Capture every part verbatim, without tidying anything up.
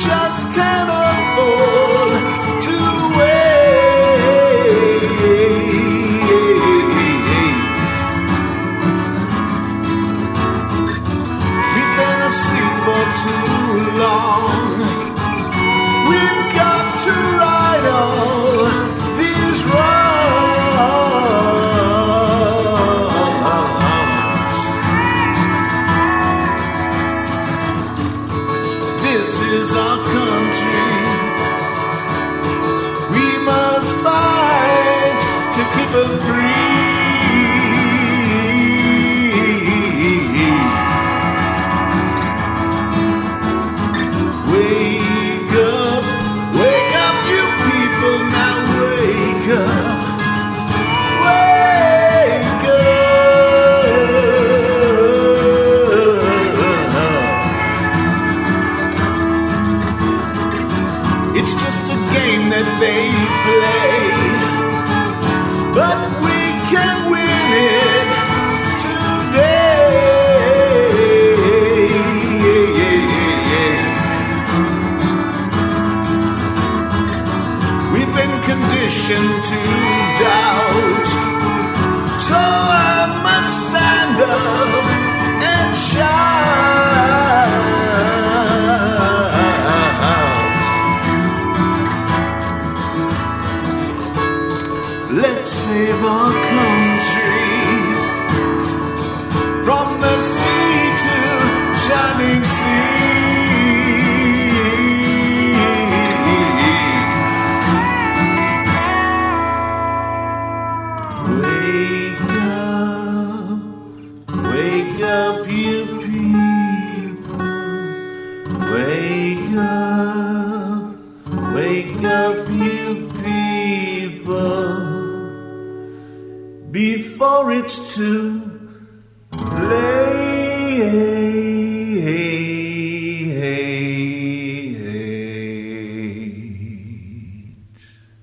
just can't afford to wait. We've been asleep for too long. We've got to right all these wrongs. This is our country. We must fight to keep it free. Wake up, wake up, you people, now wake up. Wake up. It's just a game that they play, but we can win it today. We've been conditioned to doubt, so I must stand up and shout. Let's save our country from the sea to shining sea. Wake up, wake up, you people. Wake up, wake up, you people. Before it's too late.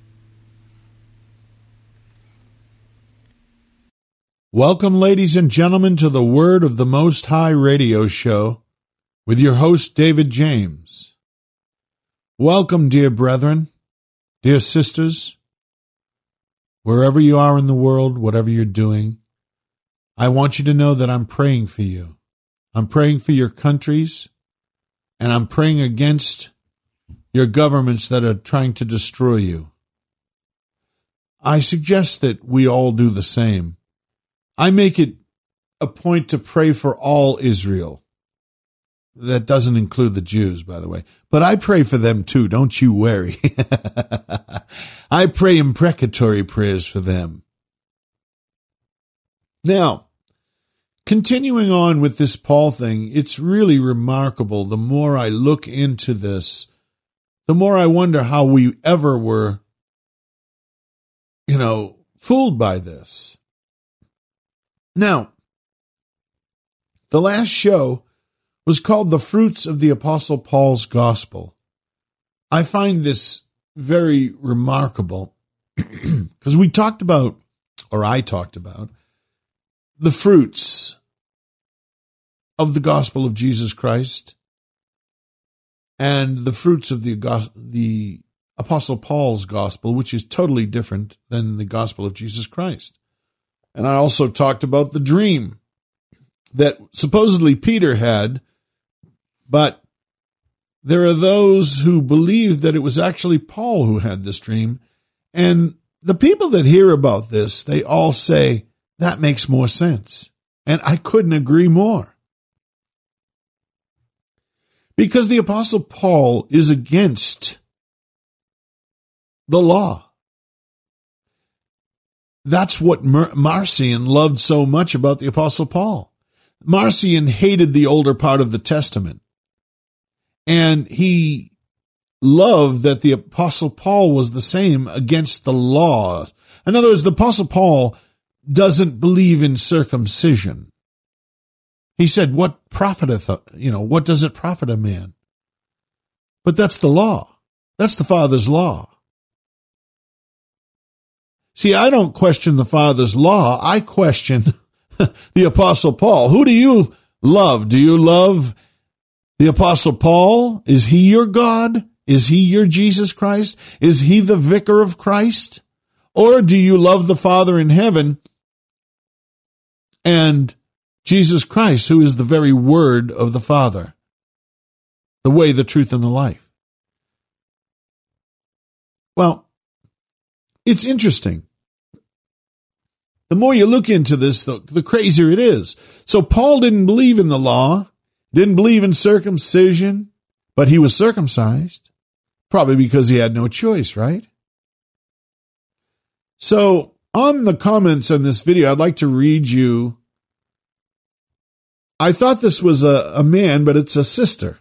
Welcome, ladies and gentlemen, to the Word of the Most High radio show with your host, David James. Welcome, dear brethren, dear sisters, wherever you are in the world, whatever you're doing. I want you to know that I'm praying for you. I'm praying for your countries, and I'm praying against your governments that are trying to destroy you. I suggest that we all do the same. I make it a point to pray for all Israel. That doesn't include the Jews, by the way. But I pray for them too, don't you worry. I pray imprecatory prayers for them. Now, continuing on with this Paul thing, it's really remarkable. The more I look into this, the more I wonder how we ever were, you know, fooled by this. Now, the last show was called The Fruits of the Apostle Paul's Gospel. I find this very remarkable because we talked about, or I talked about, the fruits of the gospel of Jesus Christ and the fruits of the, the Apostle Paul's gospel, which is totally different than the gospel of Jesus Christ. And I also talked about the dream that supposedly Peter had, but there are those who believe that it was actually Paul who had this dream. And the people that hear about this, they all say, that makes more sense. And I couldn't agree more. Because the Apostle Paul is against the law. That's what Mar- Marcion loved so much about the Apostle Paul. Marcion hated the older part of the Testament. And he loved that the Apostle Paul was the same against the law. In other words, the Apostle Paul doesn't believe in circumcision. He said, what profiteth, you know, what does it profit a man? But that's the law. That's the Father's law. See, I don't question the Father's law. I question the Apostle Paul. Who do you love? Do you love The Apostle Paul, is he your God? Is he your Jesus Christ? Is he the vicar of Christ? Or do you love the Father in heaven and Jesus Christ, who is the very word of the Father, the way, the truth, and the life? Well, it's interesting. The more you look into this, the, the crazier it is. So Paul didn't believe in the law, didn't believe in circumcision, but he was circumcised, probably because he had no choice, right? So on the comments on this video, I'd like to read you. I thought this was a, a man, but it's a sister.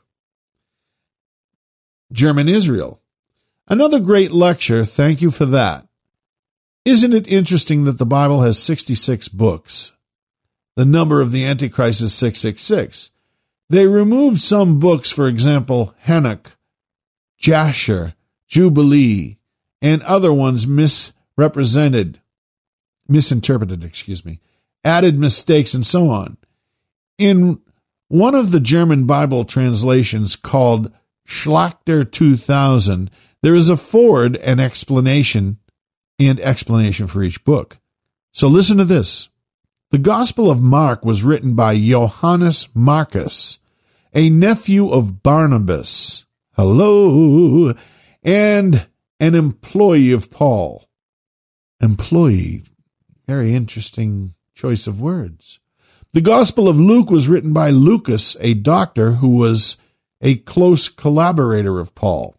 German Israel. Another great lecture. Thank you for that. Isn't it interesting that the Bible has sixty-six books? The number of the Antichrist is six six six. They removed some books, for example, Hanuk, Jasher, Jubilee, and other ones misrepresented, misinterpreted, excuse me, added mistakes, and so on. In one of the German Bible translations called Schlachter two thousand, there is a foreword and explanation and explanation for each book. So listen to this. The Gospel of Mark was written by Johannes Marcus, a nephew of Barnabas, hello, and an employee of Paul. Employee, very interesting choice of words. The Gospel of Luke was written by Lucas, a doctor who was a close collaborator of Paul.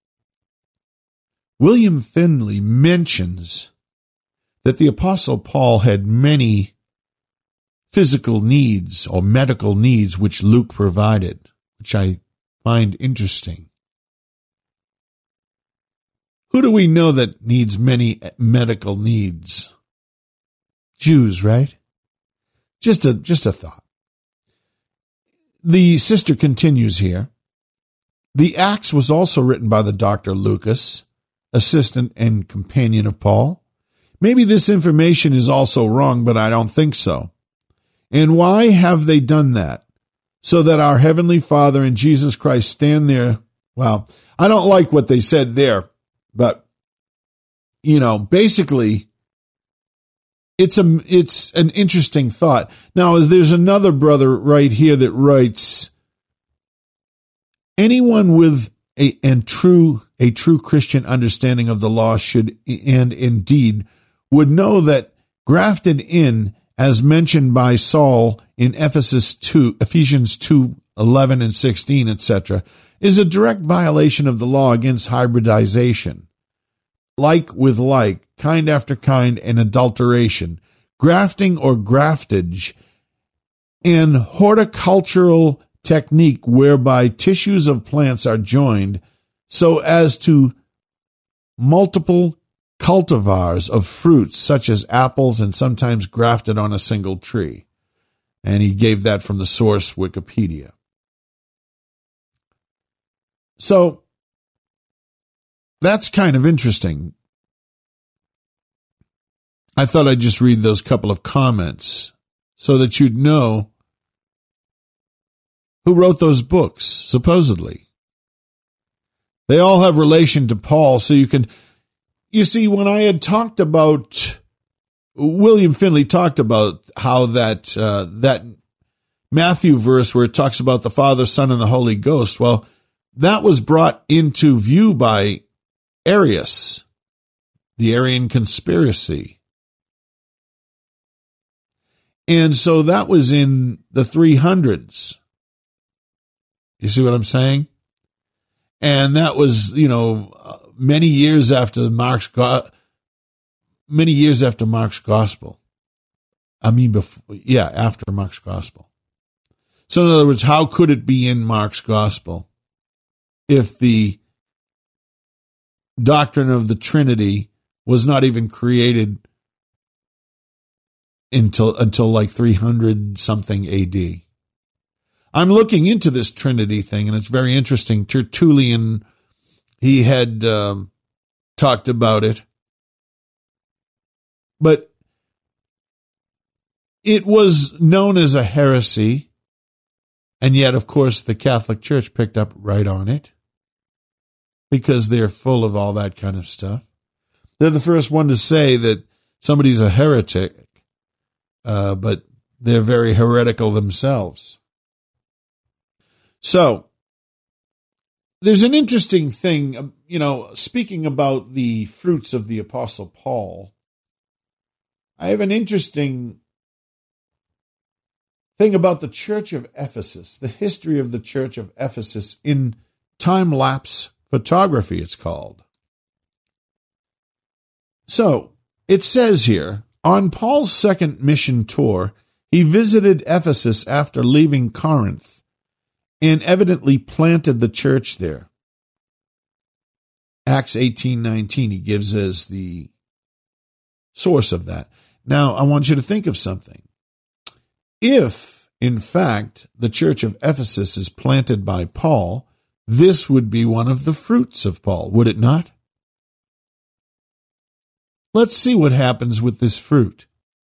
William Finley mentions that the Apostle Paul had many physical needs or medical needs which Luke provided, which I find interesting. Who do we know that needs many medical needs? Jews, right? Just a just a thought. The sister continues here. The Acts was also written by the Doctor Lucas, assistant and companion of Paul. Maybe this information is also wrong, but I don't think so. And why have they done that? So that our Heavenly Father and Jesus Christ stand there. Well, I don't like what they said there, but, you know, basically, it's a, it's an interesting thought. Now, there's another brother right here that writes, anyone with a and true a true Christian understanding of the law should and indeed would know that grafted in, as mentioned by Saul in Ephesus two, Ephesians two, eleven and sixteen, et cetera, is a direct violation of the law against hybridization. Like with like, kind after kind, and adulteration, grafting or graftage, and horticultural technique whereby tissues of plants are joined so as to multiple cultivars of fruits such as apples and sometimes grafted on a single tree. And he gave that from the source Wikipedia. So that's kind of interesting. I thought I'd just read those couple of comments so that you'd know who wrote those books, supposedly. They all have relation to Paul, so you can... You see, when I had talked about... William Finley talked about how that uh, that Matthew verse where it talks about the Father, Son, and the Holy Ghost, well, that was brought into view by Arius, the Arian conspiracy. And so that was in the three hundreds. You see what I'm saying? And that was, you know, many years after Mark's go- many years after Mark's gospel. I mean, before, yeah, after Mark's gospel. So in other words, how could it be in Mark's gospel if the doctrine of the Trinity was not even created until until like three hundred something A D? I'm looking into this Trinity thing, and it's very interesting. Tertullian, he had um, talked about it. But it was known as a heresy. And yet, of course, the Catholic Church picked up right on it because they're full of all that kind of stuff. They're the first one to say that somebody's a heretic, uh, but they're very heretical themselves. So, there's an interesting thing, you know, speaking about the fruits of the Apostle Paul, I have an interesting thing about the Church of Ephesus, the history of the Church of Ephesus in time-lapse photography, it's called. So, it says here, on Paul's second mission tour, he visited Ephesus after leaving Corinth and evidently planted the church there. Acts eighteen nineteen, he gives us the source of that. Now, I want you to think of something. If, in fact, the church of Ephesus is planted by Paul, this would be one of the fruits of Paul, would it not? Let's see what happens with this fruit.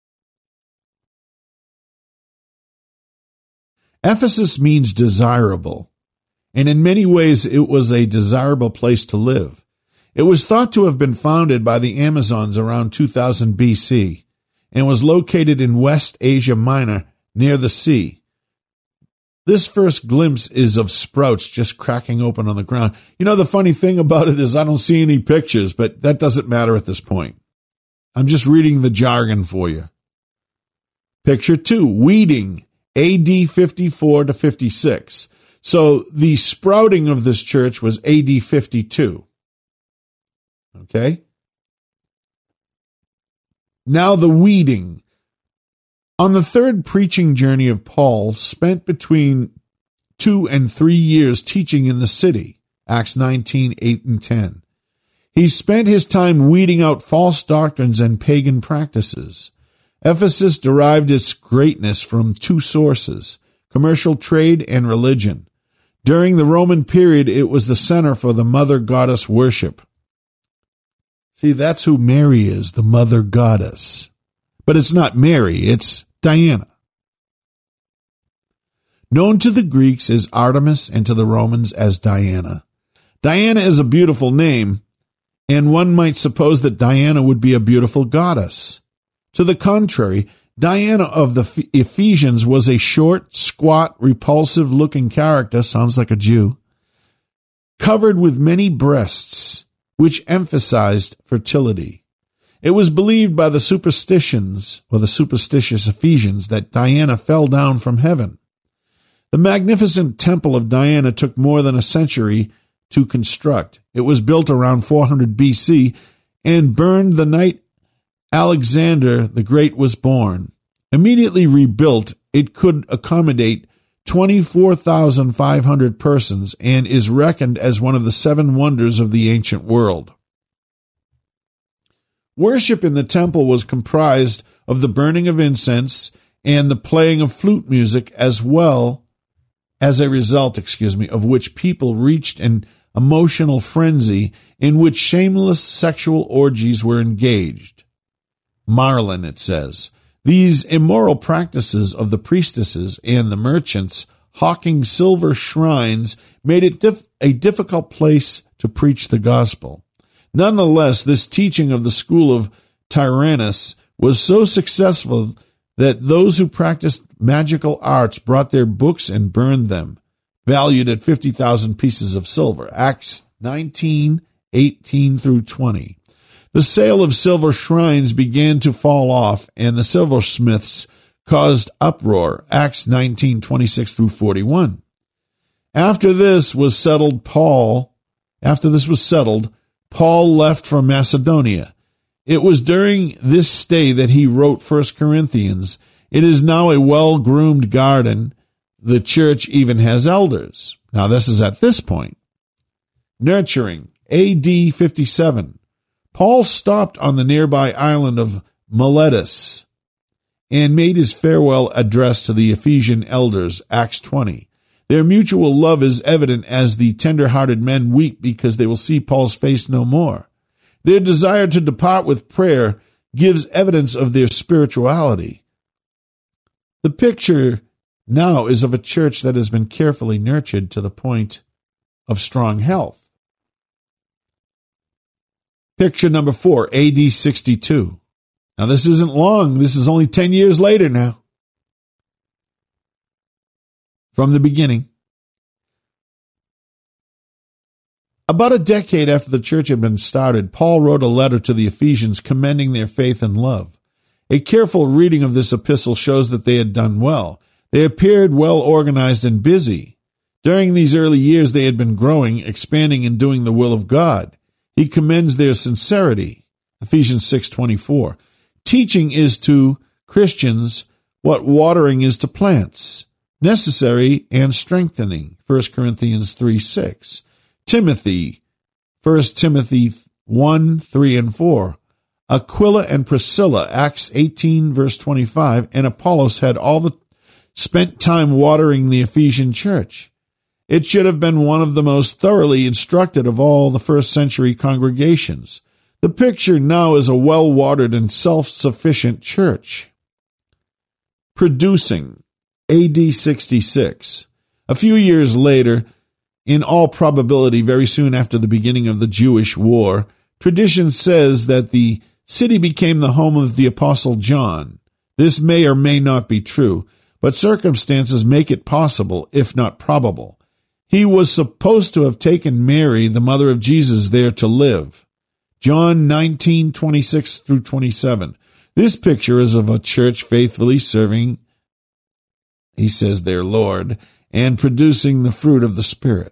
Ephesus means desirable, and in many ways it was a desirable place to live. It was thought to have been founded by the Amazons around two thousand B C and was located in West Asia Minor near the sea. This first glimpse is of sprouts just cracking open on the ground. You know, the funny thing about it is I don't see any pictures, but that doesn't matter at this point. I'm just reading the jargon for you. Picture two, weeding, A D fifty-four to fifty-six. So the sprouting of this church was A D fifty-two. Okay? Now the weeding. On the third preaching journey of Paul, spent between two and three years teaching in the city, Acts nineteen, eight and ten. He spent his time weeding out false doctrines and pagan practices. Ephesus derived its greatness from two sources, commercial trade and religion. During the Roman period, it was the center for the mother goddess worship. See, that's who Mary is, the mother goddess. But it's not Mary, it's Diana. Known to the Greeks as Artemis and to the Romans as Diana. Diana is a beautiful name, and one might suppose that Diana would be a beautiful goddess. To the contrary, Diana of the Ephesians was a short, squat, repulsive-looking character, sounds like a Jew, covered with many breasts, which emphasized fertility. It was believed by the superstitions, or the superstitious Ephesians, that Diana fell down from heaven. The magnificent temple of Diana took more than a century to construct. It was built around four hundred B C and burned the night Alexander the Great was born. Immediately rebuilt, it could accommodate twenty-four thousand five hundred persons and is reckoned as one of the seven wonders of the ancient world. Worship in the temple was comprised of the burning of incense and the playing of flute music, as well as a result, excuse me, of which people reached an emotional frenzy in which shameless sexual orgies were engaged. Marlin, it says, these immoral practices of the priestesses and the merchants hawking silver shrines made it dif- a difficult place to preach the gospel. Nonetheless, this teaching of the school of Tyrannus was so successful that those who practiced magical arts brought their books and burned them, valued at fifty thousand pieces of silver. Acts nineteen, eighteen through twenty. The sale of silver shrines began to fall off, and the silversmiths caused uproar. Acts nineteen, twenty-six through forty-one. After this was settled, Paul, after this was settled, Paul left for Macedonia. It was during this stay that he wrote First Corinthians. It is now a well-groomed garden. The church even has elders. Now, this is at this point. Nurturing, A D fifty-seven. Paul stopped on the nearby island of Miletus and made his farewell address to the Ephesian elders, Acts twenty. Their mutual love is evident as the tender-hearted men weep because they will see Paul's face no more. Their desire to depart with prayer gives evidence of their spirituality. The picture now is of a church that has been carefully nurtured to the point of strong health. Picture number four, A D sixty-two. Now, this isn't long. This is only ten years later now. From the beginning. About a decade after the church had been started, Paul wrote a letter to the Ephesians commending their faith and love. A careful reading of this epistle shows that they had done well. They appeared well organized and busy. During these early years, they had been growing, expanding, and doing the will of God. He commends their sincerity. Ephesians six twenty-four. Teaching is to Christians what watering is to plants, necessary and strengthening. First Corinthians three six. Timothy, First Timothy one, three, and four. Aquila and Priscilla, Acts eighteen, verse twenty-five, and Apollos had all the spent time watering the Ephesian church. It should have been one of the most thoroughly instructed of all the first century congregations. The picture now is a well-watered and self-sufficient church. Producing, A D sixty-six. A few years later, in all probability very soon after the beginning of the Jewish war, tradition says that the city became the home of the Apostle John. This may or may not be true, but circumstances make it possible, if not probable. He was supposed to have taken Mary, the mother of Jesus, there to live. John nineteen, twenty-six through twenty-seven. This picture is of a church faithfully serving, he says, their Lord, and producing the fruit of the Spirit.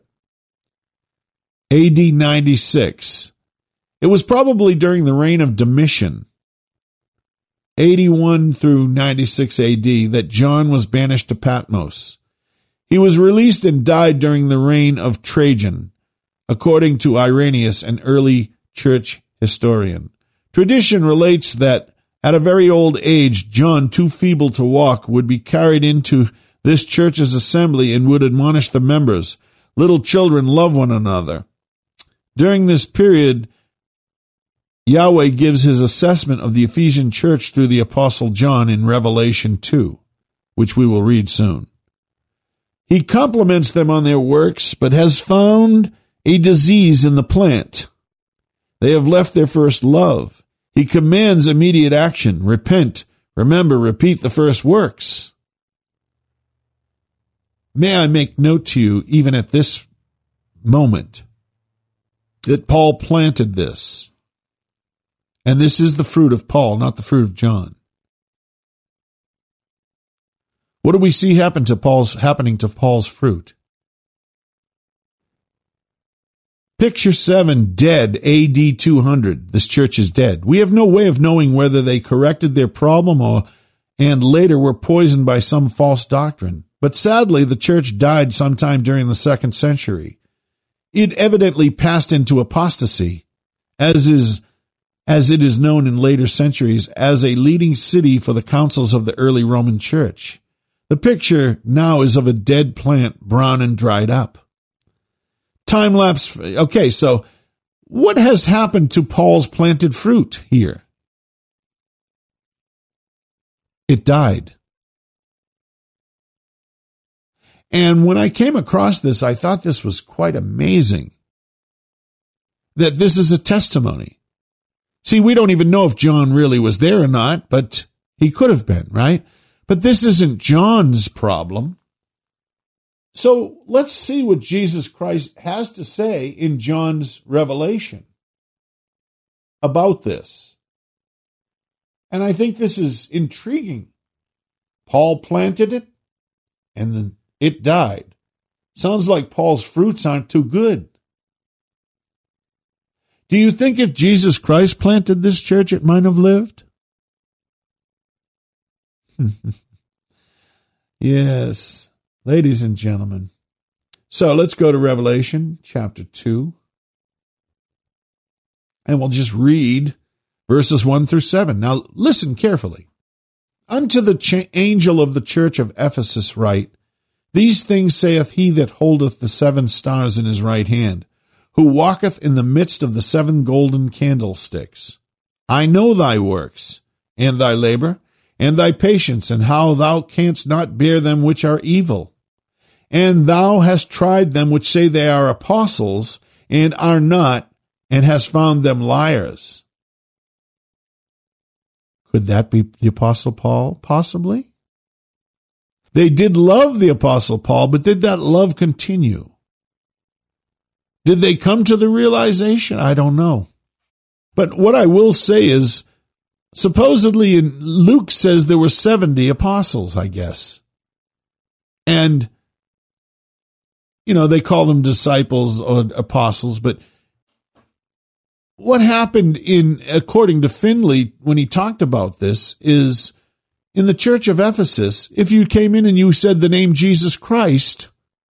A D ninety-six. It was probably during the reign of Domitian, eighty-one through ninety-six A D, that John was banished to Patmos. He was released and died during the reign of Trajan, according to Irenaeus, an early church historian. Tradition relates that at a very old age, John, too feeble to walk, would be carried into this church's assembly and would admonish the members, "Little children, love one another." During this period, Yahweh gives his assessment of the Ephesian church through the Apostle John in Revelation two, which we will read soon. He compliments them on their works, but has found a disease in the plant. They have left their first love. He commands immediate action. Repent, remember, repeat the first works. May I make note to you, even at this moment, that Paul planted this. And this is the fruit of Paul, not the fruit of John. What do we see happen to Paul's happening to Paul's fruit? Picture seven, dead, A D two hundred. This church is dead. We have no way of knowing whether they corrected their problem or and later were poisoned by some false doctrine. But sadly, the church died sometime during the second century. It evidently passed into apostasy, as is as it is known in later centuries as a leading city for the councils of the early Roman Church. The picture now is of a dead plant, brown and dried up. Time lapse. Okay, so what has happened to Paul's planted fruit here? It died. And when I came across this, I thought this was quite amazing, that this is a testimony. See, we don't even know if John really was there or not, but he could have been, right? But this isn't John's problem. So let's see what Jesus Christ has to say in John's revelation about this. And I think this is intriguing. Paul planted it, and then it died. Sounds like Paul's fruits aren't too good. Do you think if Jesus Christ planted this church, it might have lived? Yes, ladies and gentlemen. So let's go to Revelation chapter two. And we'll just read verses one through seven. Now listen carefully. Unto the ch- angel of the church of Ephesus write, These things saith he that holdeth the seven stars in his right hand, who walketh in the midst of the seven golden candlesticks. I know thy works, and thy labor, and thy patience, and how thou canst not bear them which are evil. And thou hast tried them which say they are apostles, and are not, and hast found them liars. Could that be the Apostle Paul? Possibly. They did love the Apostle Paul, but did that love continue? Did they come to the realization? I don't know. But what I will say is, supposedly Luke says there were seventy apostles, I guess. And, you know, they call them disciples or apostles, but what happened in, according to Finley, when he talked about this, is in the church of Ephesus, if you came in and you said the name Jesus Christ,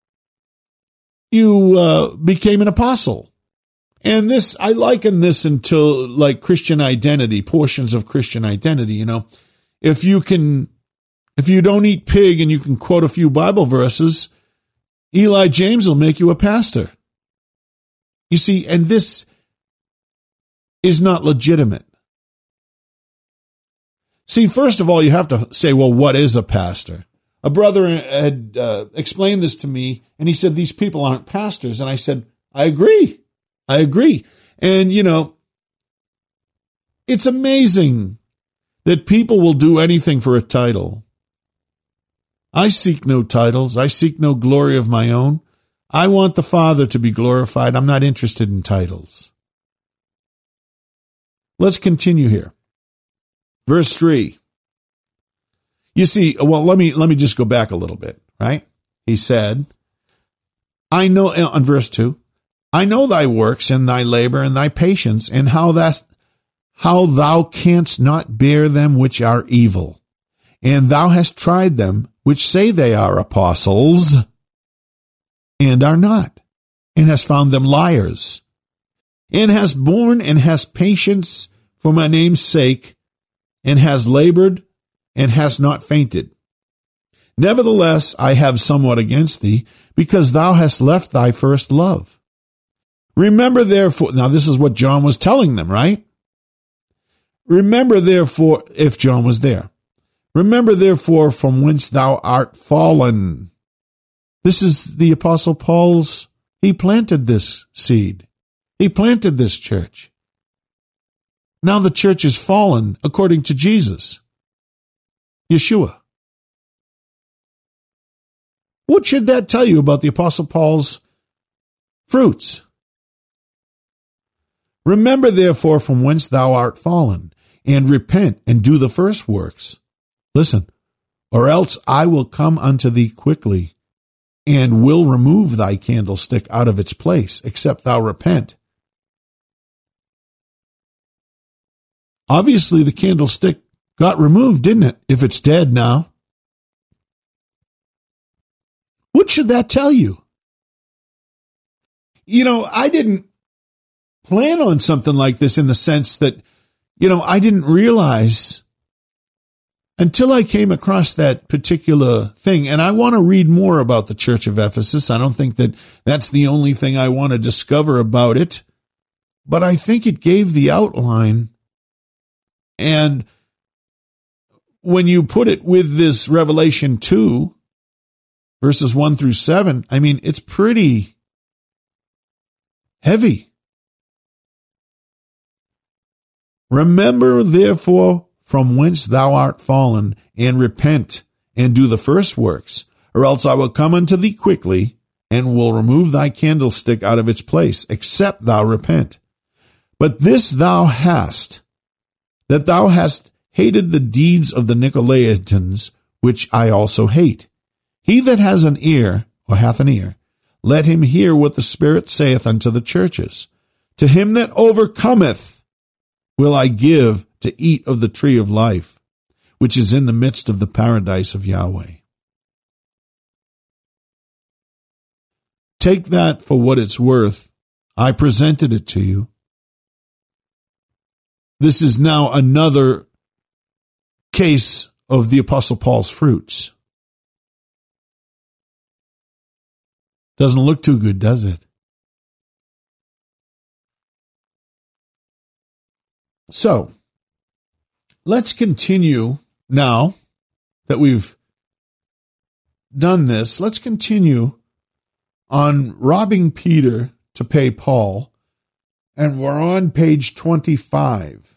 you uh, became an apostle. And this, I liken this until like Christian identity, portions of Christian identity, you know. If you can, if you don't eat pig and you can quote a few Bible verses, Eli James will make you a pastor. You see, and this is not legitimate. See, first of all, you have to say, well, what is a pastor? A brother had uh, explained this to me, and he said, these people aren't pastors. And I said, I agree. I agree. And, you know, it's amazing that people will do anything for a title. I seek no titles. I seek no glory of my own. I want the Father to be glorified. I'm not interested in titles. Let's continue here. Verse three. You see, well, let me let me just go back a little bit, right? He said, I know, on verse two, I know thy works and thy labor and thy patience, and how that how thou canst not bear them which are evil. And thou hast tried them which say they are apostles, and are not, and hast found them liars, and hast borne and hast patience for my name's sake, and has labored, and has not fainted. Nevertheless, I have somewhat against thee, because thou hast left thy first love. Remember therefore, now this is what John was telling them, right? Remember therefore, if John was there, remember therefore from whence thou art fallen. This is the Apostle Paul's, he planted this seed. He planted this church. Now the church is fallen according to Jesus, Yeshua. What should that tell you about the Apostle Paul's fruits? Remember therefore from whence thou art fallen, and repent and do the first works. Listen, or else I will come unto thee quickly, and will remove thy candlestick out of its place, except thou repent. Obviously, the candlestick got removed, didn't it? If it's dead now. What should that tell you? You know, I didn't plan on something like this in the sense that, you know, I didn't realize until I came across that particular thing. And I want to read more about the Church of Ephesus. I don't think that that's the only thing I want to discover about it. But I think it gave the outline. And when you put it with this Revelation two, verses one through seven, I mean, it's pretty heavy. Remember, therefore, from whence thou art fallen, and repent, and do the first works, or else I will come unto thee quickly, and will remove thy candlestick out of its place, except thou repent. But this thou hast, that thou hast hated the deeds of the Nicolaitans, which I also hate. He that has an ear, or hath an ear, let him hear what the Spirit saith unto the churches. To him that overcometh will I give to eat of the tree of life, which is in the midst of the paradise of Yahweh. Take that for what it's worth. I presented it to you. This is now another case of the Apostle Paul's fruits. Doesn't look too good, does it? So, let's continue now that we've done this, let's continue on robbing Peter to pay Paul, and we're on page twenty-five.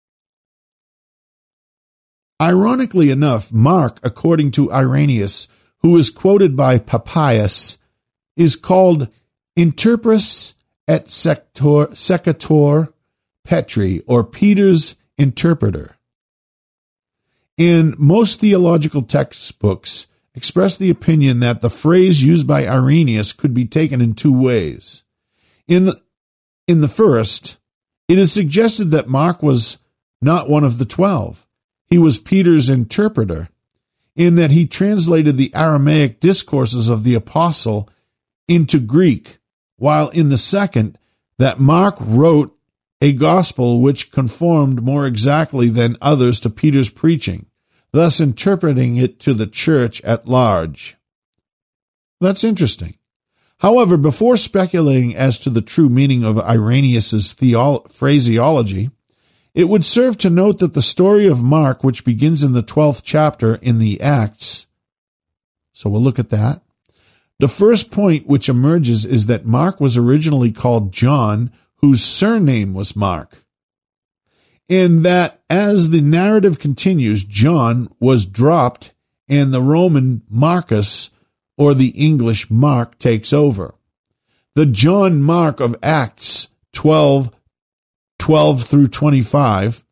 Ironically enough, Mark, according to Irenaeus, who is quoted by Papias, is called Interpres et Sector, Secator Petri, or Peter's interpreter. And most theological textbooks express the opinion that the phrase used by Irenaeus could be taken in two ways. In the, in the first, it is suggested that Mark was not one of the twelve. He was Peter's interpreter, in that he translated the Aramaic discourses of the apostle into Greek, while in the second, that Mark wrote a gospel which conformed more exactly than others to Peter's preaching, thus interpreting it to the church at large. That's interesting. However, before speculating as to the true meaning of Irenaeus' theolo- phraseology, it would serve to note that the story of Mark, which begins in the twelfth chapter in the Acts, so we'll look at that. The first point which emerges is that Mark was originally called John, whose surname was Mark. And that as the narrative continues, John was dropped and the Roman Marcus, or the English Mark, takes over. The John Mark of Acts twelve, twelve through twenty-five,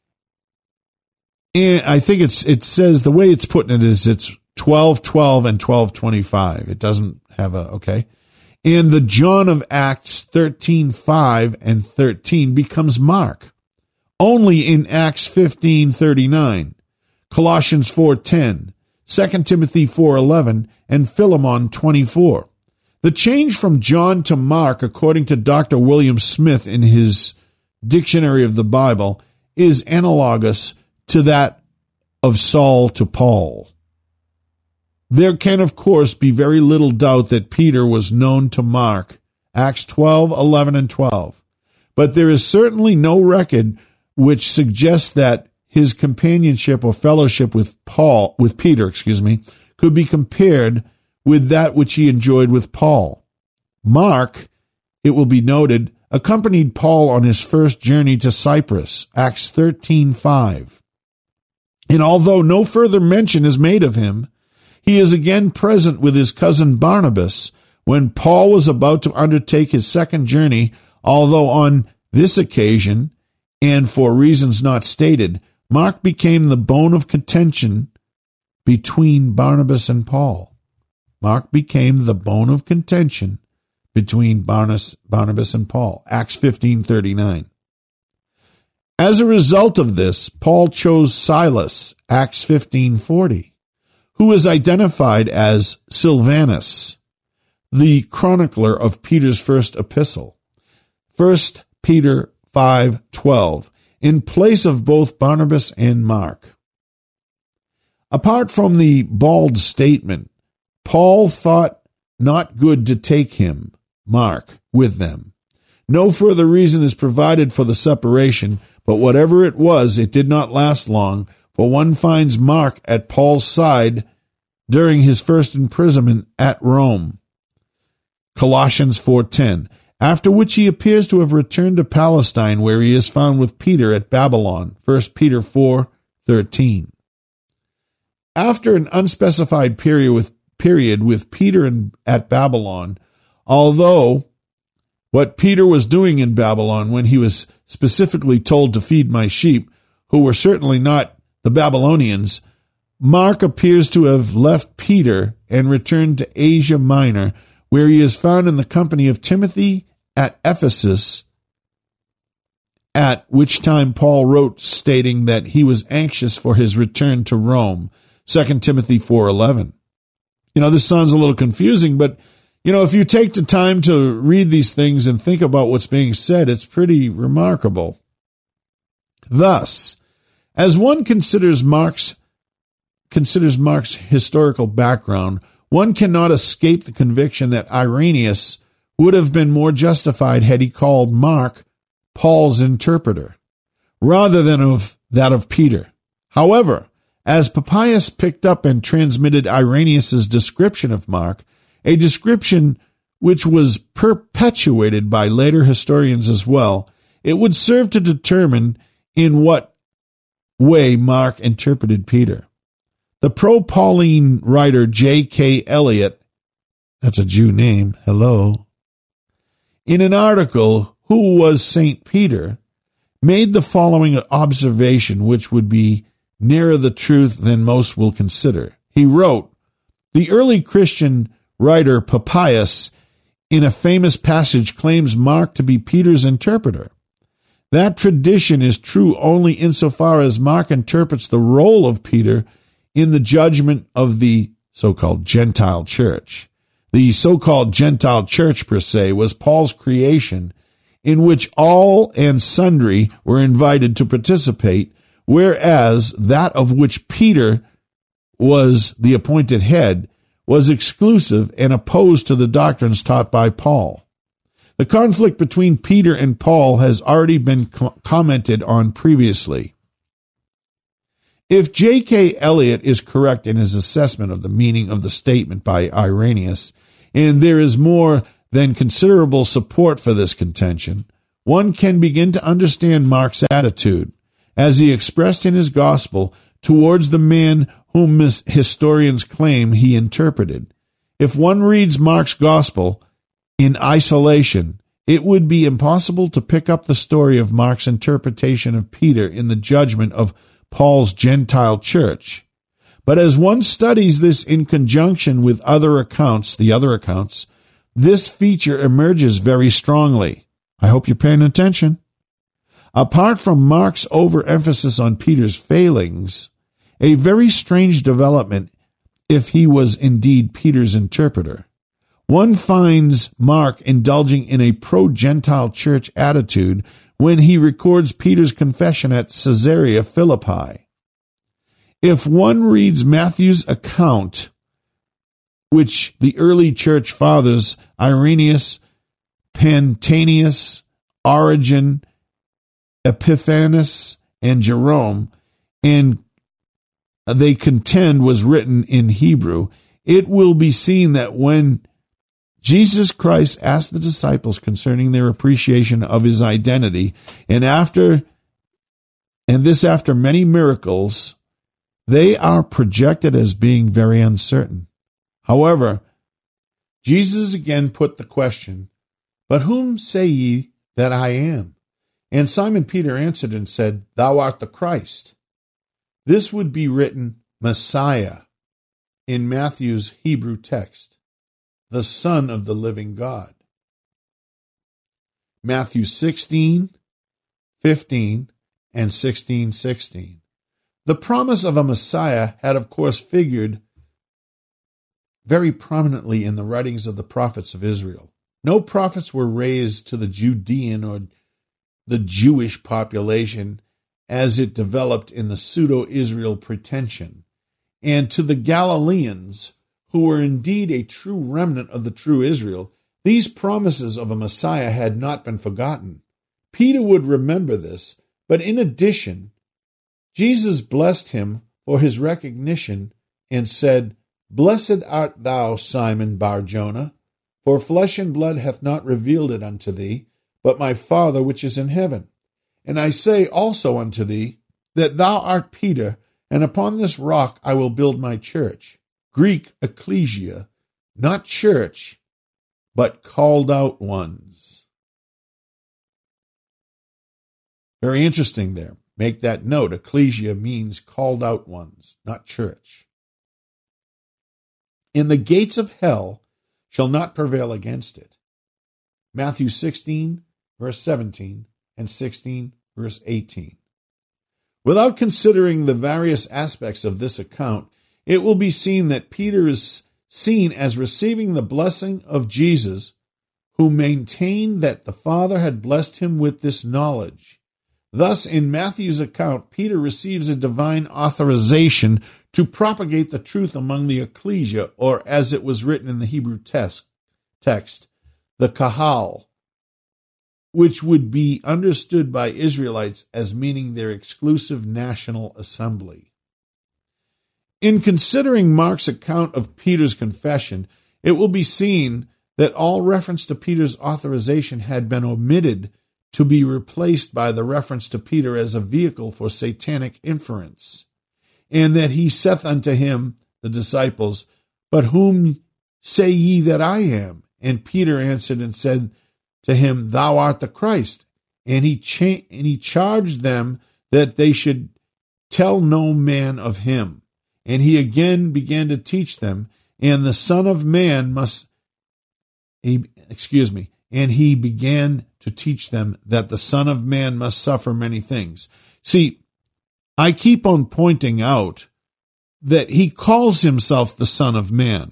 and I think it's it says, the way it's putting it is it's twelve, twelve, and twelve, twenty-five. It doesn't have a, okay. And the John of Acts thirteen, five, and thirteen becomes Mark, only in Acts fifteen, thirty-nine, Colossians four, ten, Second Timothy four, eleven, and Philemon twenty-four. The change from John to Mark, according to Doctor William Smith in his Dictionary of the Bible, is analogous to that of Saul to Paul. There can, of course, be very little doubt that Peter was known to Mark, Acts twelve, eleven, and twelve. But there is certainly no record which suggests that his companionship or fellowship with Paul, with Peter, excuse me, could be compared with that which he enjoyed with Paul. Mark, it will be noted, accompanied Paul on his first journey to Cyprus, Acts thirteen, five. And although no further mention is made of him, he is again present with his cousin Barnabas when Paul was about to undertake his second journey, although on this occasion, and for reasons not stated, Mark became the bone of contention between Barnabas and Paul. Mark became the bone of contention between Barnabas and Paul, Acts fifteen, thirty-nine. As a result of this, Paul chose Silas, Acts fifteen, forty, who is identified as Silvanus, the chronicler of Peter's first epistle, First Peter five, twelve, in place of both Barnabas and Mark. Apart from the bald statement, Paul thought not good to take him, Mark, with them. No further reason is provided for the separation, but whatever it was, it did not last long, for one finds Mark at Paul's side during his first imprisonment at Rome, Colossians four, ten, after which he appears to have returned to Palestine, where he is found with Peter at Babylon, First Peter four, thirteen. After an unspecified period with, period with Peter in, at Babylon, although what Peter was doing in Babylon when he was specifically told to feed my sheep, who were certainly not the Babylonians, Mark appears to have left Peter and returned to Asia Minor, where he is found in the company of Timothy at Ephesus, at which time Paul wrote stating that he was anxious for his return to Rome, Second Timothy four, eleven. You know, this sounds a little confusing, but, you know, if you take the time to read these things and think about what's being said, it's pretty remarkable. Thus, as one considers Mark's considers Mark's historical background, one cannot escape the conviction that Irenaeus would have been more justified had he called Mark Paul's interpreter, rather than of that of Peter. However, as Papias picked up and transmitted Irenaeus' description of Mark, a description which was perpetuated by later historians as well, it would serve to determine in what way Mark interpreted Peter. The pro-Pauline writer J K Elliott, that's a Jew name, hello, in an article, Who Was Saint Peter?, made the following observation, which would be nearer the truth than most will consider. He wrote, "The early Christian writer Papias, in a famous passage, claims Mark to be Peter's interpreter. That tradition is true only insofar as Mark interprets the role of Peter in the judgment of the so-called Gentile church. The so-called Gentile church, per se, was Paul's creation, in which all and sundry were invited to participate, whereas that of which Peter was the appointed head was exclusive and opposed to the doctrines taught by Paul. The conflict between Peter and Paul has already been co- commented on previously. If J K Elliott is correct in his assessment of the meaning of the statement by Irenaeus, and there is more than considerable support for this contention, one can begin to understand Mark's attitude, as he expressed in his gospel, towards the man whom historians claim he interpreted. If one reads Mark's gospel in isolation, it would be impossible to pick up the story of Mark's interpretation of Peter in the judgment of Paul's Gentile church. But as one studies this in conjunction with other accounts, the other accounts, this feature emerges very strongly. I hope you're paying attention. Apart from Mark's overemphasis on Peter's failings, a very strange development if he was indeed Peter's interpreter. One finds Mark indulging in a pro-Gentile church attitude when he records Peter's confession at Caesarea Philippi. If one reads Matthew's account, which the early church fathers, Irenaeus, Pantanius, Origen, Epiphanes, and Jerome, and they contend was written in Hebrew, it will be seen that when Jesus Christ asked the disciples concerning their appreciation of his identity, and after, and this after many miracles, they are projected as being very uncertain. However, Jesus again put the question, "But whom say ye that I am?" And Simon Peter answered and said, "Thou art the Christ." This would be written Messiah in Matthew's Hebrew text, the Son of the living God. Matthew sixteen, fifteen, and sixteen sixteen. The promise of a Messiah had, of course, figured very prominently in the writings of the prophets of Israel. No prophets were raised to the Judean or the Jewish population as it developed in the pseudo-Israel pretension, and to the Galileans, who were indeed a true remnant of the true Israel, these promises of a Messiah had not been forgotten. Peter would remember this, but in addition, Jesus blessed him for his recognition and said, "Blessed art thou, Simon Bar-Jonah, for flesh and blood hath not revealed it unto thee, but my Father which is in heaven. And I say also unto thee, that thou art Peter, and upon this rock I will build my church." Greek ecclesia, not church, but called out ones. Very interesting there. Make that note. Ecclesia means called out ones, not church. "And the gates of hell shall not prevail against it." Matthew sixteen, verse seventeen, and sixteen, verse eighteen. Without considering the various aspects of this account, it will be seen that Peter is seen as receiving the blessing of Jesus, who maintained that the Father had blessed him with this knowledge. Thus, in Matthew's account, Peter receives a divine authorization to propagate the truth among the ecclesia, or as it was written in the Hebrew text, the kahal, which would be understood by Israelites as meaning their exclusive national assembly. In considering Mark's account of Peter's confession, it will be seen that all reference to Peter's authorization had been omitted to be replaced by the reference to Peter as a vehicle for satanic inference, and that he saith unto him, the disciples, But whom say ye that I am? And Peter answered and said to him, Thou art the Christ. And he, cha- and he charged them that they should tell no man of him. And he again began to teach them, and the Son of Man must, he, excuse me, and he began to teach them that the Son of Man must suffer many things. See, I keep on pointing out that he calls himself the Son of Man.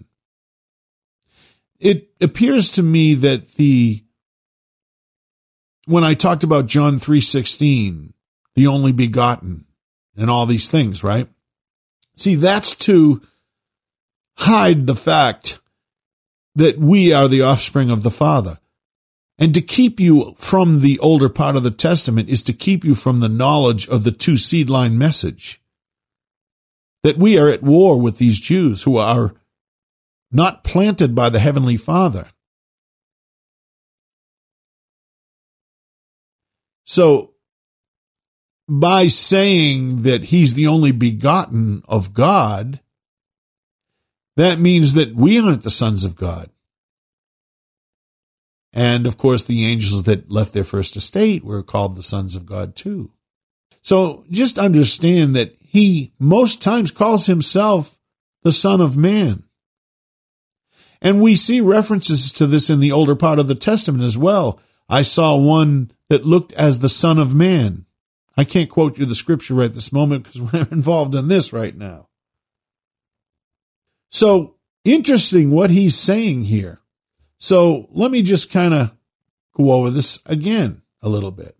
It appears to me that the, when I talked about John three sixteen, the only begotten, and all these things, right? See, that's to hide the fact that we are the offspring of the Father. And to keep you from the older part of the Testament is to keep you from the knowledge of the two seed line message. That we are at war with these Jews who are not planted by the Heavenly Father. So, by saying that he's the only begotten of God, that means that we aren't the sons of God. And, of course, the angels that left their first estate were called the sons of God, too. So just understand that he most times calls himself the Son of Man. And we see references to this in the older part of the Testament as well. I saw one that looked as the Son of Man. I can't quote you the scripture right this moment because we're involved in this right now. So, interesting what he's saying here. So, let me just kind of go over this again a little bit.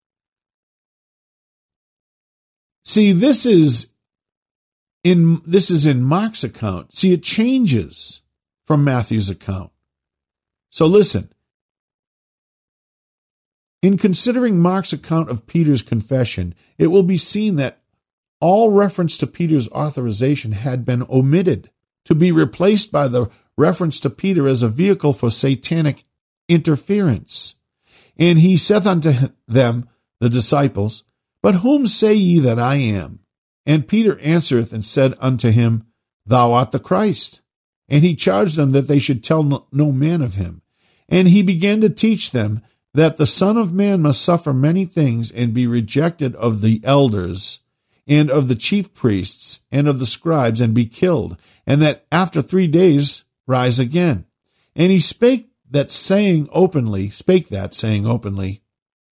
See, this is in this is in Mark's account. See, it changes from Matthew's account. So listen. In considering Mark's account of Peter's confession, it will be seen that all reference to Peter's authorization had been omitted to be replaced by the reference to Peter as a vehicle for satanic interference. And he saith unto them, the disciples, But whom say ye that I am? And Peter answereth and said unto him, Thou art the Christ. And he charged them that they should tell no, no man of him. And he began to teach them that the Son of Man must suffer many things and be rejected of the elders and of the chief priests and of the scribes and be killed, and that after three days rise again. And he spake that saying openly, spake that saying openly.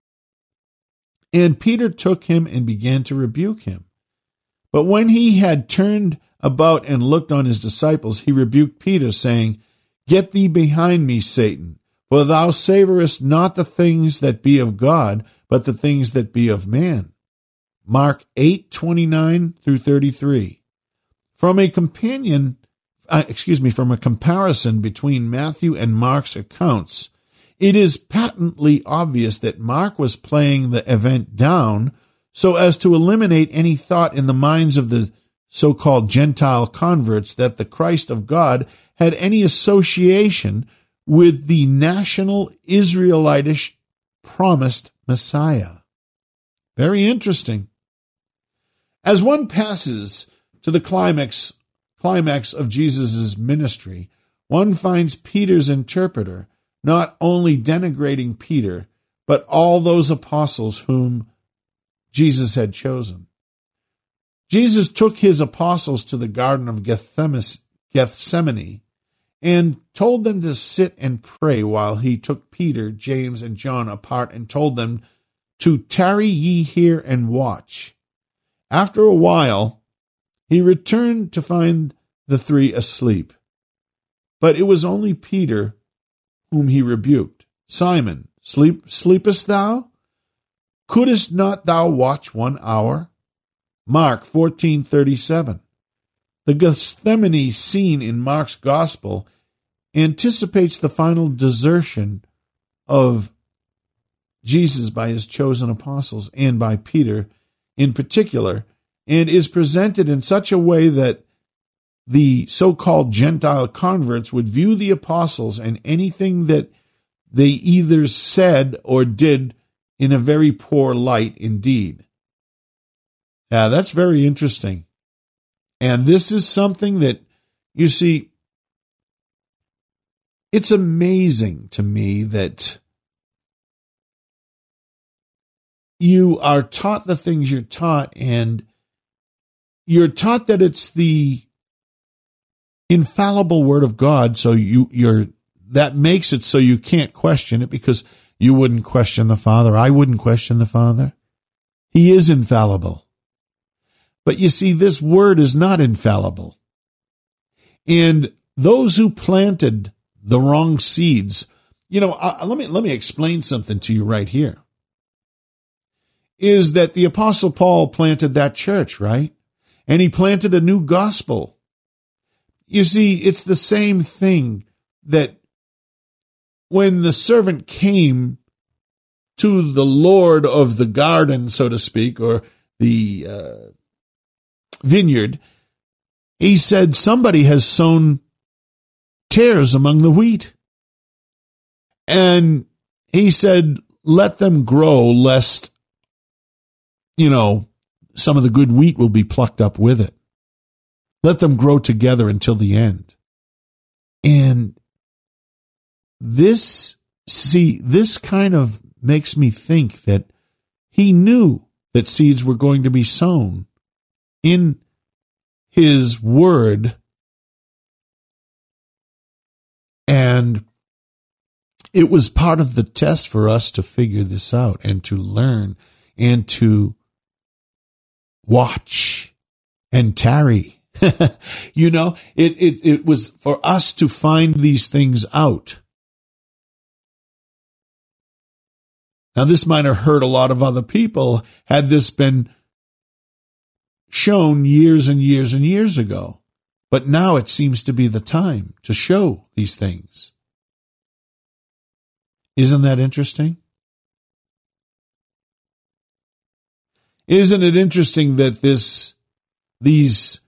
And Peter took him and began to rebuke him. But when he had turned about and looked on his disciples, he rebuked Peter, saying, Get thee behind me, Satan. For thou savorest not the things that be of God, but the things that be of man. Mark eight twenty-nine through thirty-three. From a companion, uh, excuse me, from a comparison between Matthew and Mark's accounts, it is patently obvious that Mark was playing the event down so as to eliminate any thought in the minds of the so-called Gentile converts that the Christ of God had any association with the national Israelitish promised Messiah. Very interesting. As one passes to the climax, climax of Jesus' ministry, one finds Peter's interpreter not only denigrating Peter, but all those apostles whom Jesus had chosen. Jesus took his apostles to the Garden of Gethsemane and told them to sit and pray while he took Peter, James, and John apart and told them to tarry ye here and watch. After a while, he returned to find the three asleep. But it was only Peter whom he rebuked. Simon, sleep, sleepest thou? Couldst not thou watch one hour? Mark fourteen thirty-seven. The Gethsemane scene in Mark's Gospel anticipates the final desertion of Jesus by his chosen apostles and by Peter in particular, and is presented in such a way that the so-called Gentile converts would view the apostles and anything that they either said or did in a very poor light indeed. Now, that's very interesting. And this is something that, you see, it's amazing to me that you are taught the things you're taught, and you're taught that it's the infallible word of God, so you, you're that makes it so you can't question it, because you wouldn't question the Father. I wouldn't question the Father. He is infallible. But you see, this word is not infallible. And those who planted the wrong seeds, you know, uh, let me let me explain something to you right here. Is that the Apostle Paul planted that church, right? And he planted a new gospel. You see, it's the same thing that when the servant came to the Lord of the garden, so to speak, or the uh, vineyard, he said, somebody has sown tares among the wheat. And he said, let them grow, lest, you know, some of the good wheat will be plucked up with it. Let them grow together until the end. And this, see, this kind of makes me think that he knew that seeds were going to be sown in his word, and it was part of the test for us to figure this out and to learn and to watch and tarry. You know, it, it, it was for us to find these things out. Now, this might have hurt a lot of other people had this been shown years and years and years ago. But now it seems to be the time to show these things. Isn't that interesting? Isn't it interesting that this, these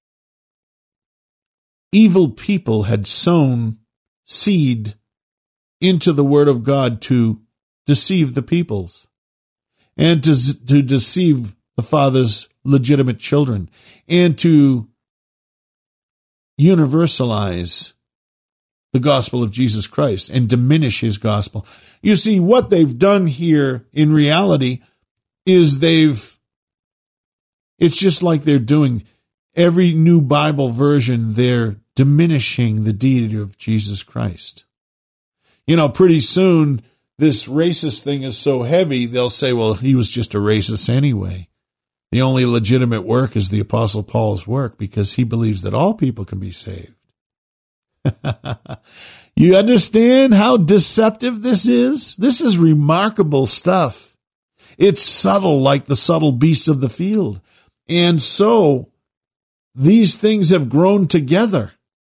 evil people had sown seed into the Word of God to deceive the peoples and to, to deceive the Father's legitimate children and to universalize the gospel of Jesus Christ and diminish his gospel. You see, what they've done here in reality is they've, it's just like they're doing every new Bible version, they're diminishing the deity of Jesus Christ. You know, pretty soon, this racist thing is so heavy, they'll say, well, he was just a racist anyway. The only legitimate work is the Apostle Paul's work because he believes that all people can be saved. You understand how deceptive this is? This is remarkable stuff. It's subtle like the subtle beasts of the field. And so these things have grown together.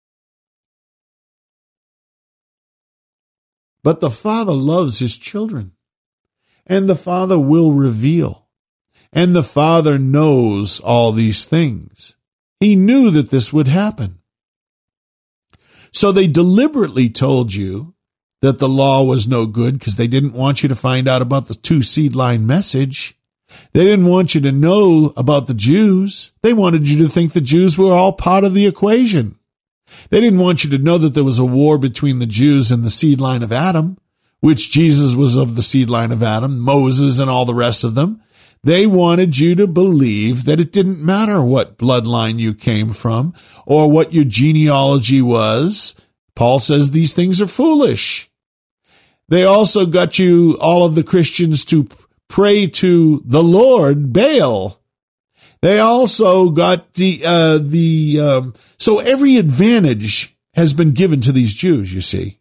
But the Father loves his children, and the Father will reveal, and the Father knows all these things. He knew that this would happen. So they deliberately told you that the law was no good because they didn't want you to find out about the two seed line message. They didn't want you to know about the Jews. They wanted you to think the Jews were all part of the equation. They didn't want you to know that there was a war between the Jews and the seed line of Adam, which Jesus was of the seed line of Adam, Moses and all the rest of them. They wanted you to believe that it didn't matter what bloodline you came from or what your genealogy was. Paul says these things are foolish. They also got you, all of the Christians, to pray to the Lord, Baal. They also got the, uh, the, um, so every advantage has been given to these Jews, you see.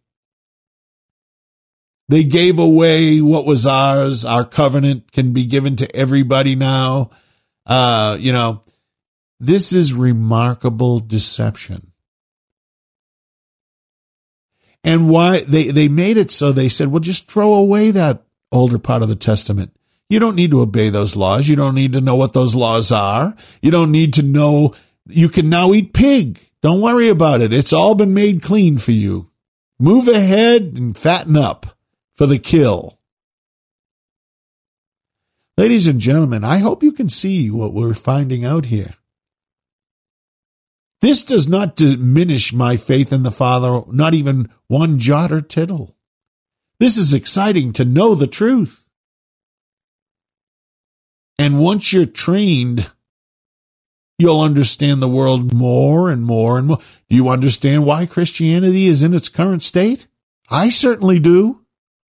They gave away what was ours. Our covenant can be given to everybody now. Uh, you know, this is remarkable deception. And why they, they made it so they said, well, just throw away that older part of the Testament. You don't need to obey those laws. You don't need to know what those laws are. You don't need to know. You can now eat pig. Don't worry about it. It's all been made clean for you. Move ahead and fatten up for the kill. Ladies and gentlemen, I hope you can see what we're finding out here. This does not diminish my faith in the Father, not even one jot or tittle. This is exciting to know the truth. And once you're trained, you'll understand the world more and more and more. Do you understand why Christianity is in its current state? I certainly do.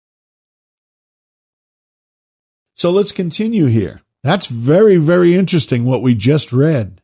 So let's continue here. That's very, very interesting what we just read.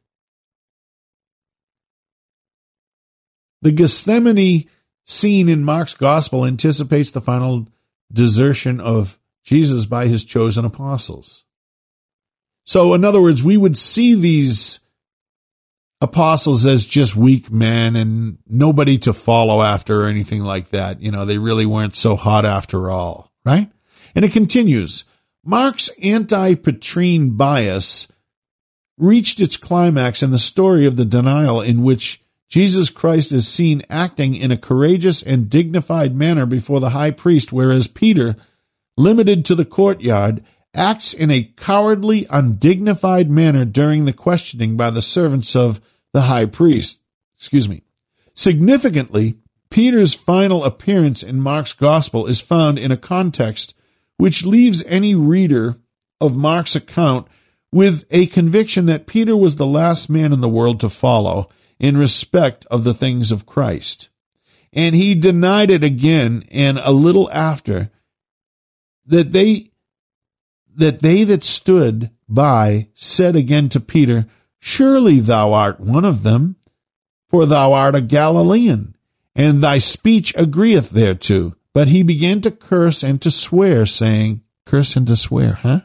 The Gethsemane scene in Mark's gospel anticipates the final desertion of Jesus by his chosen apostles. So, in other words, we would see these apostles as just weak men and nobody to follow after or anything like that. You know, they really weren't so hot after all, right? And it continues. Mark's anti-Petrine bias reached its climax in the story of the denial in which Jesus Christ is seen acting in a courageous and dignified manner before the high priest, whereas Peter, limited to the courtyard, acts in a cowardly, undignified manner during the questioning by the servants of the high priest. Excuse me. Significantly, Peter's final appearance in Mark's gospel is found in a context which leaves any reader of Mark's account with a conviction that Peter was the last man in the world to follow in respect of the things of Christ. And he denied it again, and a little after, that they that they that stood by said again to Peter, Surely thou art one of them, for thou art a Galilean, and thy speech agreeth thereto. But he began to curse and to swear, saying, Curse and to swear, huh?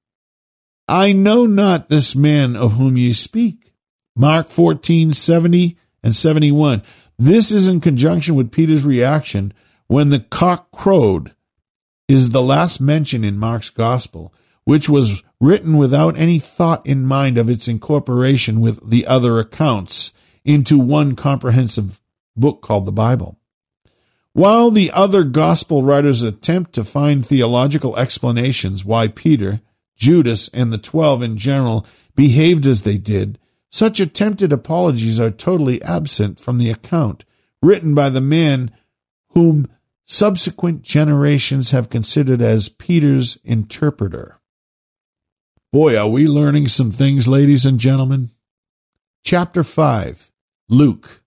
I know not this man of whom ye speak. Mark fourteen, seventy and seventy-one. This is in conjunction with Peter's reaction when the cock crowed, is the last mention in Mark's gospel, which was written without any thought in mind of its incorporation with the other accounts into one comprehensive book called the Bible. While the other gospel writers attempt to find theological explanations why Peter, Judas, and the twelve in general behaved as they did, such attempted apologies are totally absent from the account written by the man whom subsequent generations have considered as Peter's interpreter. Boy, are we learning some things, ladies and gentlemen. Chapter five, Luke.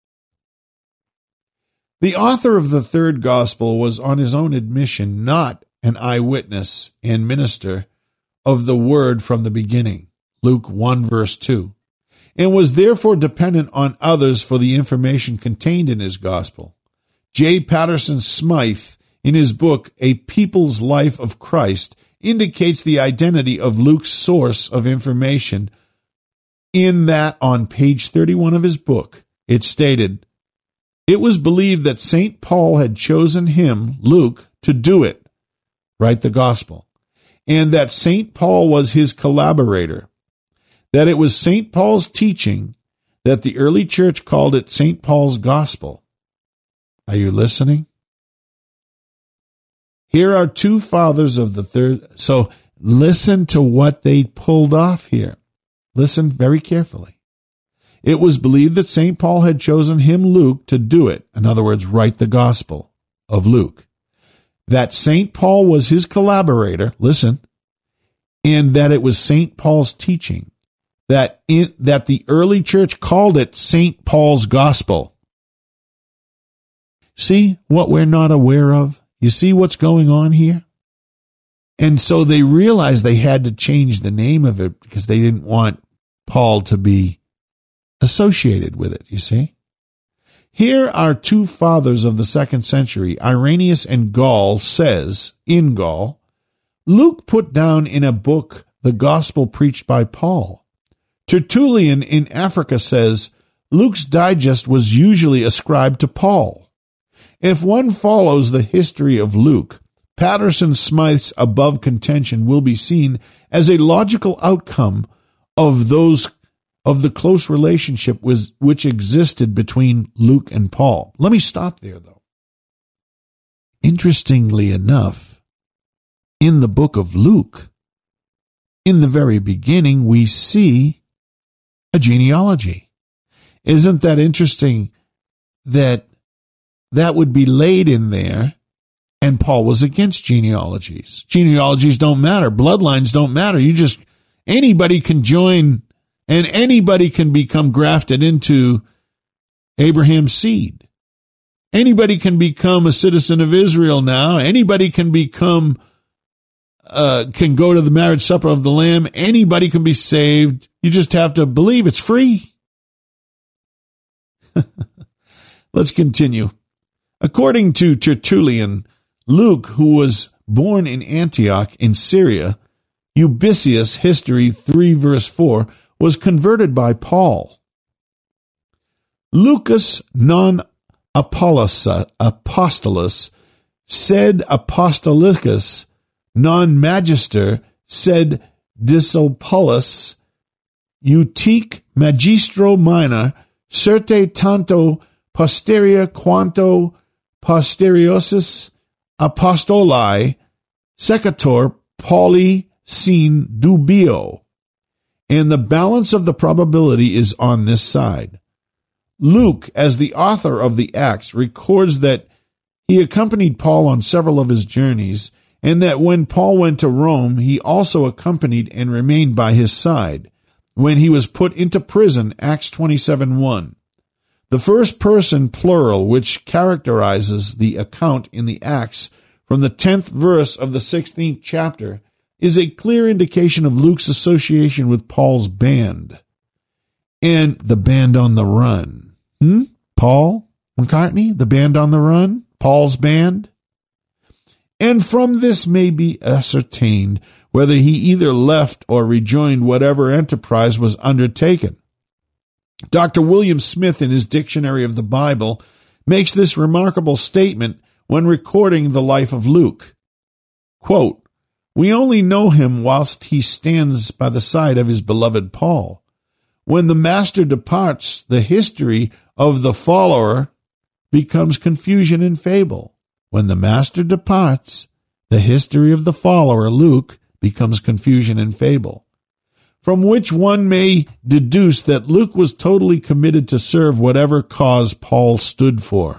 The author of the third gospel was, on his own admission, not an eyewitness and minister of the word from the beginning, Luke one, verse two, and was therefore dependent on others for the information contained in his gospel. J. Patterson Smythe, in his book, A People's Life of Christ, indicates the identity of Luke's source of information in that on page thirty-one of his book, it stated, It was believed that Saint Paul had chosen him, Luke, to do it, write the gospel, and that Saint Paul was his collaborator, that it was Saint Paul's teaching that the early church called it Saint Paul's gospel. Are you listening? Here are two fathers of the third. So listen to what they pulled off here. Listen very carefully. It was believed that Saint Paul had chosen him, Luke, to do it. In other words, write the gospel of Luke. That Saint Paul was his collaborator, listen, and that it was Saint Paul's teaching, that in, that the early church called it Saint Paul's gospel. See what we're not aware of? You see what's going on here? And so they realized they had to change the name of it because they didn't want Paul to be associated with it, you see? Here are two fathers of the second century, Irenaeus and Gall, says, in Gall, Luke put down in a book the gospel preached by Paul. Tertullian in Africa says, Luke's digest was usually ascribed to Paul. If one follows the history of Luke, Patterson Smythe's above contention will be seen as a logical outcome of those of the close relationship was, which existed between Luke and Paul. Let me stop there, though. Interestingly enough, in the book of Luke, in the very beginning, we see a genealogy. Isn't that interesting that that would be laid in there, and Paul was against genealogies? Genealogies don't matter. Bloodlines don't matter. You just, anybody can join, and anybody can become grafted into Abraham's seed. Anybody can become a citizen of Israel now. Anybody can become, uh, can go to the marriage supper of the Lamb. Anybody can be saved. You just have to believe. It's free. Let's continue. According to Tertullian, Luke, who was born in Antioch in Syria, Eubysius, History three, verse four, was converted by Paul. Lucas non apostolus, sed apostolicus, non magister, sed discipulus, utique magistro minor, certe tanto posterior quanto posteriosis apostoli, secator Pauli sin dubio. And the balance of the probability is on this side. Luke, as the author of the Acts, records that he accompanied Paul on several of his journeys, and that when Paul went to Rome, he also accompanied and remained by his side when he was put into prison, Acts twenty-seven one. The first person plural, which characterizes the account in the Acts from the tenth verse of the sixteenth chapter, is a clear indication of Luke's association with Paul's band and the band on the run. Hmm? Paul McCartney, the band on the run, Paul's band? And from this may be ascertained whether he either left or rejoined whatever enterprise was undertaken. Doctor William Smith, in his Dictionary of the Bible, makes this remarkable statement when recording the life of Luke. Quote, "We only know him whilst he stands by the side of his beloved Paul. When the master departs, the history of the follower becomes confusion and fable. When the master departs, the history of the follower, Luke, becomes confusion and fable. From which one may deduce that Luke was totally committed to serve whatever cause Paul stood for.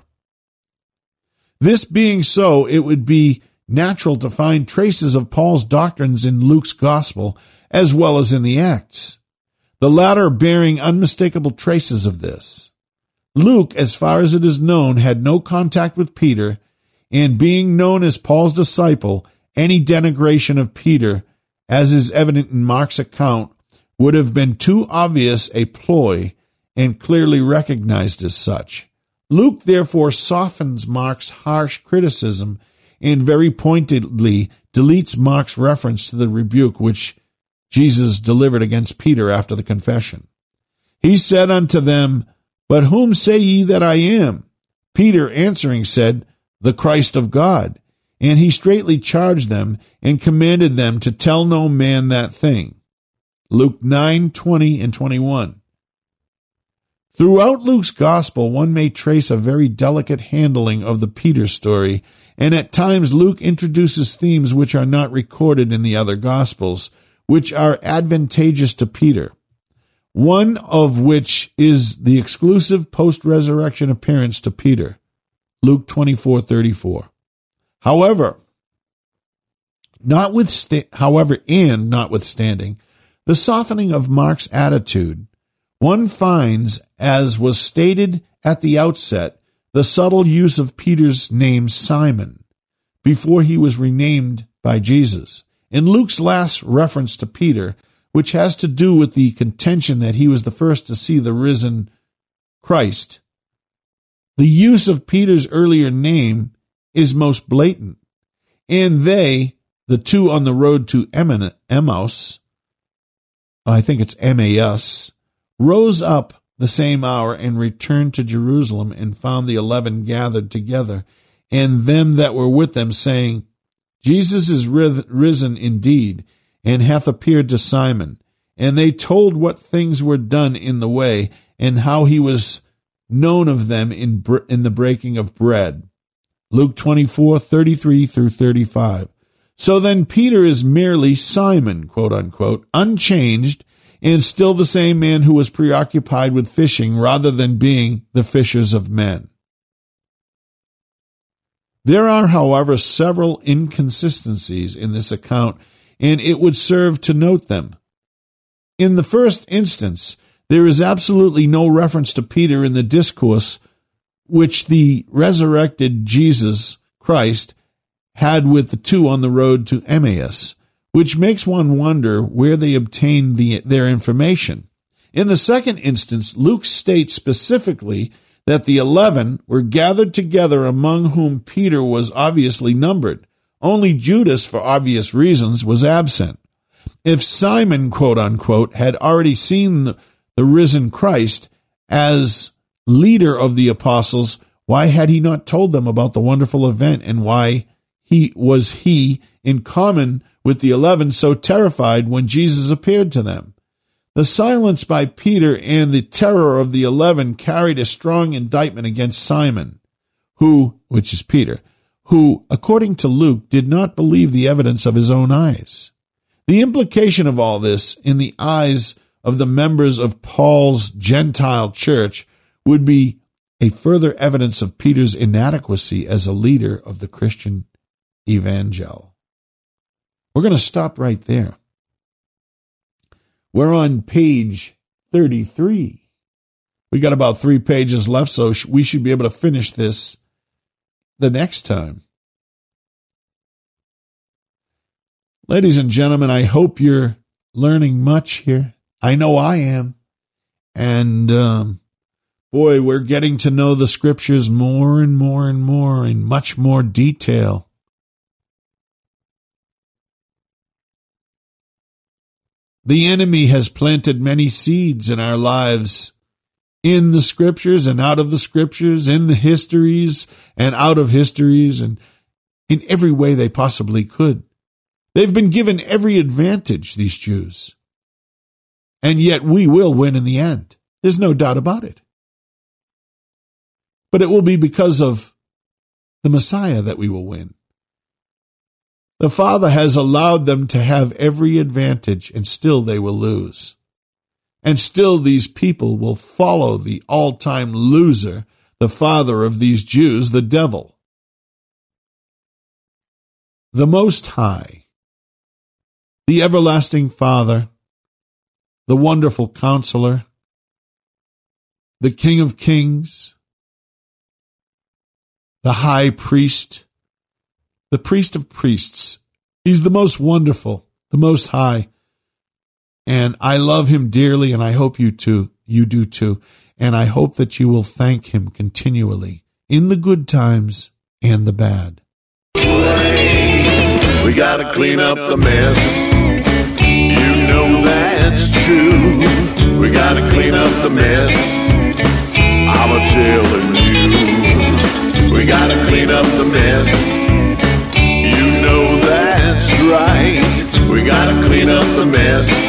This being so, it would be natural to find traces of Paul's doctrines in Luke's gospel as well as in the Acts, the latter bearing unmistakable traces of this. Luke, as far as it is known, had no contact with Peter, and being known as Paul's disciple, any denigration of Peter, as is evident in Mark's account, would have been too obvious a ploy and clearly recognized as such. Luke therefore softens Mark's harsh criticism and very pointedly deletes Mark's reference to the rebuke which Jesus delivered against Peter after the confession. He said unto them, But whom say ye that I am? Peter answering said, The Christ of God. And he straitly charged them and commanded them to tell no man that thing. Luke nine, twenty and twenty-one. Throughout Luke's gospel, one may trace a very delicate handling of the Peter story, and at times Luke introduces themes which are not recorded in the other gospels, which are advantageous to Peter. One of which is the exclusive post-resurrection appearance to Peter, Luke twenty-four thirty-four. However, notwithsta- however, and notwithstanding, the softening of Mark's attitude, one finds, as was stated at the outset, the subtle use of Peter's name Simon, before he was renamed by Jesus. In Luke's last reference to Peter, which has to do with the contention that he was the first to see the risen Christ, the use of Peter's earlier name is most blatant. And they, the two on the road to Emmaus, I think it's Emmaus, rose up the same hour and returned to Jerusalem and found the eleven gathered together, and them that were with them, saying, Jesus is risen indeed, and hath appeared to Simon. and they told what things were done in the way and how he was known of them in in the breaking of bread. Luke twenty-four, thirty-three through thirty-five. So then Peter is merely Simon, quote unquote, unchanged, and still the same man who was preoccupied with fishing rather than being the fishers of men. There are, however, several inconsistencies in this account, and it would serve to note them. In the first instance, there is absolutely no reference to Peter in the discourse which the resurrected Jesus Christ had with the two on the road to Emmaus, which makes one wonder where they obtained the, their information. In the second instance, Luke states specifically that the eleven were gathered together, among whom Peter was obviously numbered. Only Judas, for obvious reasons, was absent. If Simon, quote unquote, had already seen the, the risen Christ as leader of the apostles, why had he not told them about the wonderful event, and why he was he, in common with the eleven, so terrified when Jesus appeared to them? The silence by Peter and the terror of the eleven carried a strong indictment against Simon, who, which is Peter, who, according to Luke, did not believe the evidence of his own eyes. The implication of all this in the eyes of the members of Paul's Gentile church would be a further evidence of Peter's inadequacy as a leader of the Christian evangel. We're going to stop right there. We're on page thirty-three. We got about three pages left, so we should be able to finish this the next time. Ladies and gentlemen, I hope you're learning much here. I know I am. And, um, boy, we're getting to know the scriptures more and more and more in much more detail. The enemy has planted many seeds in our lives, in the scriptures and out of the scriptures, in the histories and out of histories, and in every way they possibly could. They've been given every advantage, these Jews. And yet we will win in the end. There's no doubt about it. But it will be because of the Messiah that we will win. The Father has allowed them to have every advantage, and still they will lose. And still these people will follow the all-time loser, the father of these Jews, the devil. The Most High, the everlasting Father, the wonderful Counselor, the King of Kings, the High Priest, the Priest of Priests. He's the most wonderful, the Most High. And I love him dearly, and I hope you too, you do too. And I hope that you will thank him continually in the good times and the bad. We gotta clean up the mess. You know that's true. We gotta clean up the mess. I'm a telling you. We gotta clean up the mess. You know that's right. We gotta clean up the mess.